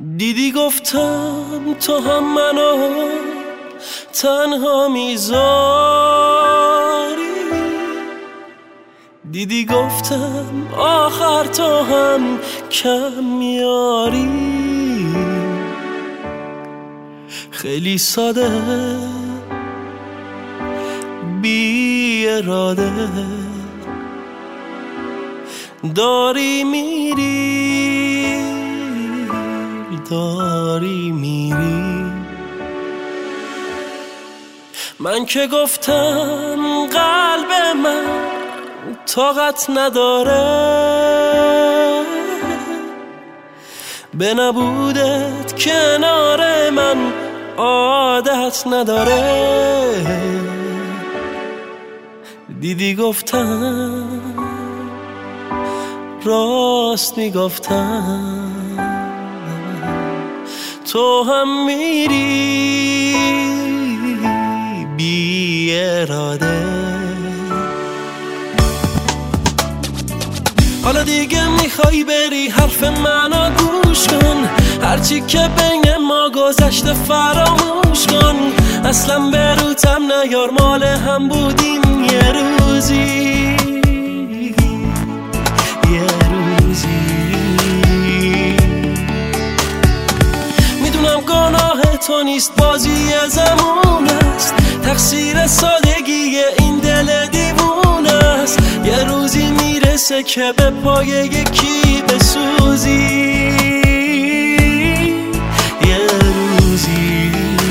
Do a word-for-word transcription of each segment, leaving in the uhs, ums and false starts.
دیدی گفتم تو هم منو تنها میذاری، دیدی گفتم آخر تو هم کم میاری. خیلی ساده بی اراده داری میری داری میری. من که گفتم قلب من طاقت نداره به نبودت کنار من عادت نداره. دیدی گفتم راست میگفتم تو هم میری بی اراده. حالا دیگه میخوای بری حرف منو گوش کن، هرچی که بین ما گذشته فراموش کن. اصلا به روتم نیار مال هم بودیم یه روزی یه روزی. میدونم گناه تو نیست بازی زمان است، تقصیر سادگی این دل دیوونه است. یه روزی میرسه که به پای یکی بسوزی یه روزی.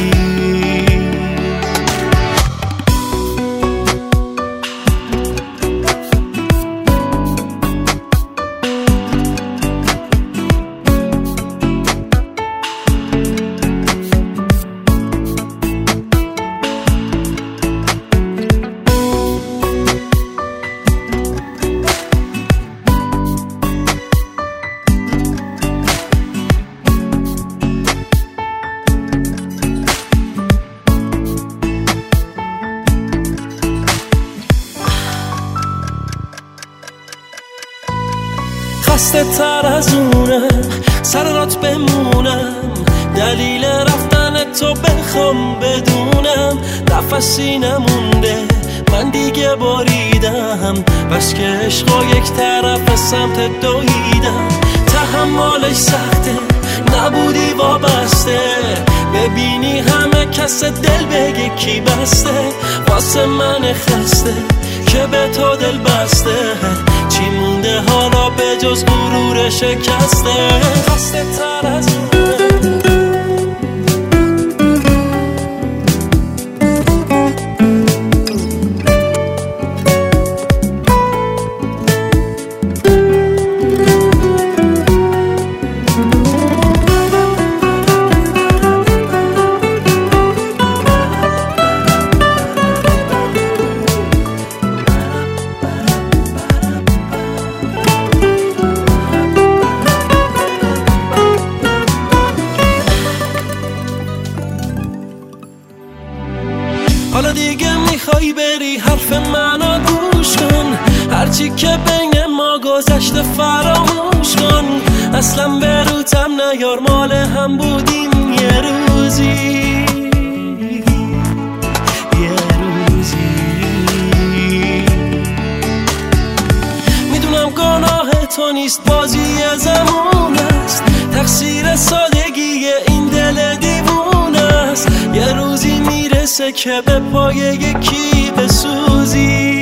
خسته تر از اونم سر رات بمونم، دلیل رفتن تو بخوام بدونم. نفسی نمونده من دیگه باریدم، بس که عشقا یک طرف سمت دویدم. تحملش سخته نبودی وابسته، ببینی همه کس دل به یکی بسته. واسه من خسته که به تو دل بسته، چی مونده حالا به جز غرور شکسته. خسته تر از حالا دیگه میخوای بری حرف منو گوش کن، هرچی که بین ما گذشته فراموش کن. اصلا به روتم نیار مال هم بودیم یه روزی یه روزی. میدونم گناه تو نیست بازی زمان است، تقصیر سادگی این دل دیوونه است. یه روزی میرسه که به پای یکی بسوزی